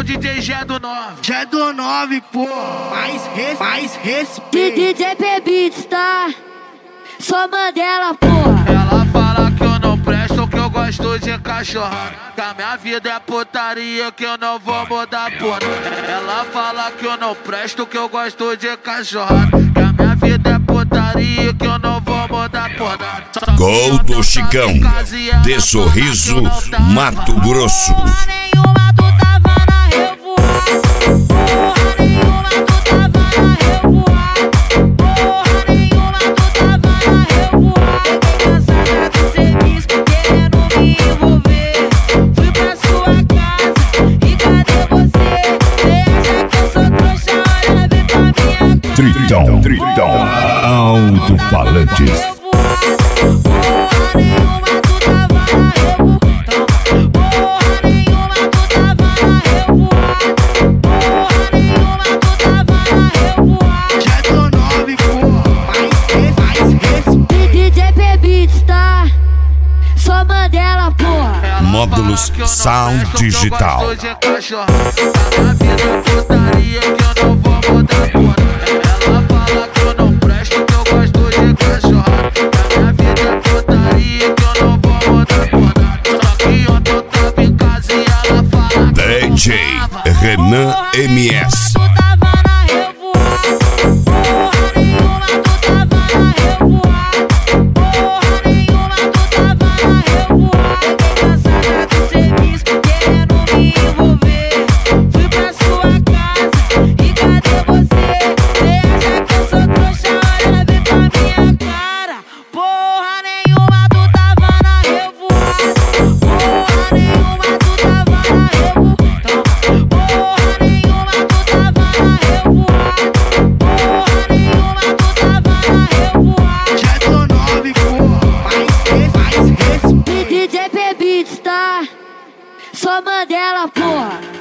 DJ Gé do 9. Gé do 9, pô. Mais respeito. DJ Beats, tá? Só Mandela, porra. Ela fala que eu não presto, que eu gosto de cachorrada, que a minha vida é putaria, que eu não vou mudar, porra. Ela fala que eu não presto, que eu gosto de cachorrada, que a minha vida é putaria, que eu não vou mudar, porra. Gol do Chicão, de Sorriso, Mato Grosso. Porra nenhuma, tu tava na revoada. Porra nenhuma, tu tava na revoada. Porra nenhuma, tu tava na revoada. Fiquei cansada do serviço, querendo me envolver. Fui pra sua casa e cadê você? Cê acha que eu sou trouxa? Olha bem pra minha cara. Tritão, alto-falantes. Porra nenhuma, tu tava na revoada. Porra nenhuma, tu tava na revoada. Porra nenhuma, tu tava na revoada. Gé do 9, pô. Mais respeito. DJ Beats, tá? Só Mandela, porra. Módulos Sound Digital. Eu gosto de cachorrada, a minha vida é putaria, que eu não vou mudar, porra. Ela fala que eu não presto, que eu gosto de cachorrada, que a minha vida é putaria, que eu não vou mudar, porra. Só que ontem eu tava em casa e ela fala que DJ Renan MS. Tu tava na revoada. Porra nenhuma, tu tava na revoada. Porra nenhuma, tu tava na revoada. Fiquei cansada do serviço, querendo me envolver. Fui pra sua casa e cadê você? Cê acha que eu sou trouxa? Olha bem pra minha cara. Porra nenhuma, tu tava na revoada. Porra nenhuma, tu tava na revoada. Porra nenhuma, tu tava na revoada. Porra nenhuma, tu tava na revoada. Gé do 9, pô. Mais respeito. DJ Beats, tá? Só Mandela, porra.